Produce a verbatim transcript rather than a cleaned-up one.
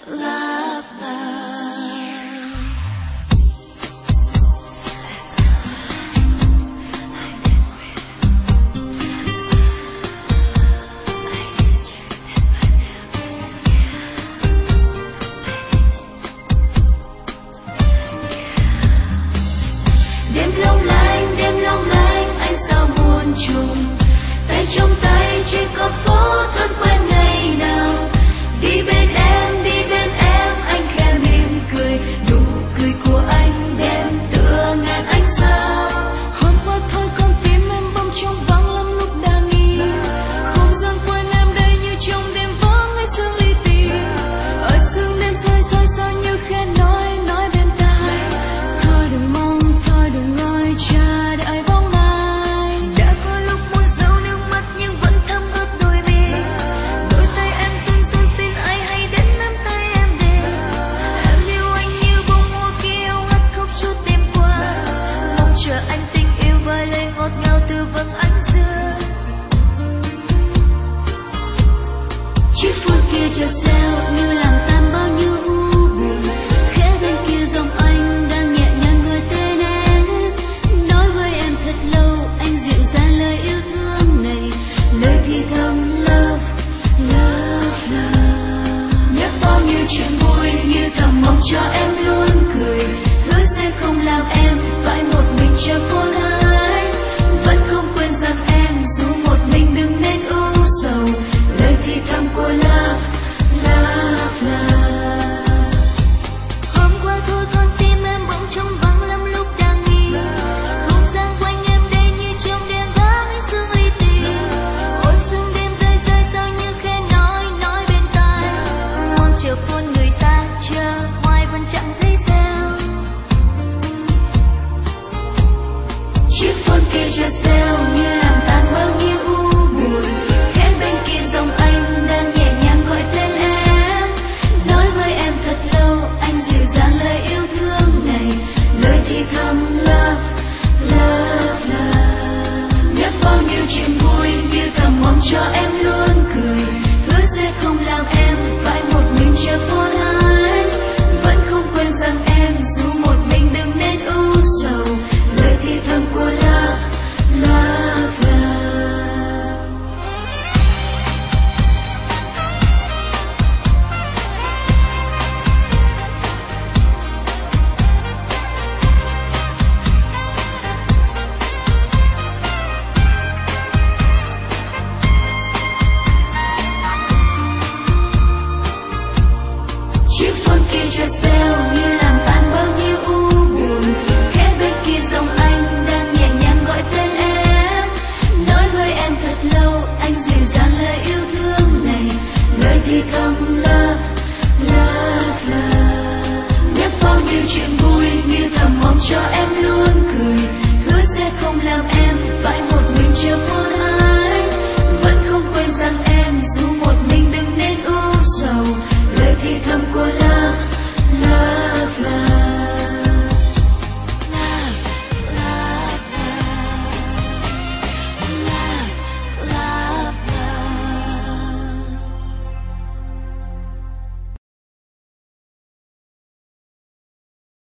love, love. Đêm long lanh, đêm long lanh, anh sao muôn trùng. Tay trong tay trên con phố thân quen ngày nào. Đi bên em, đi bên em, anh khẽ mỉm cười. Nụ cười của anh đêm tựa ngàn ánh sao. Hôm qua thôi con tim em bỗng trống vắng lắm lúc đang nghĩ. Không gian quanh em đây như trong đêm vắng ngày sương li ti. Ở sương đêm rơi rơi rơi như khe nói nói bên tai. Thôi đừng mong, thôi đừng ngồi chờ đợi bóng ai. Đã có lúc muốn giấu nước mắt nhưng vẫn thấm ướt đôi mi. Đôi tay em run run xin ai hãy đến nắm tay em để. Em yêu anh như bông hoa kia ngắt khóc suốt đêm qua. Mong chờ anh tình yêu vơi lên ngọt ngào từ vầng ánh dương. Chiếc phone kia chợt reo như làm tan bao nhiêu u buồn. Khẽ bên kia giọng anh đang nhẹ nhàng người tên em. Nói với em thật lâu anh dịu dàng lời yêu thương này. Lời thì thầm love, love, love. Nhắc bao nhiêu chuyện vui như thầm mong cho em luôn cười. Hứa sẽ không làm em phải một mình chờ phone.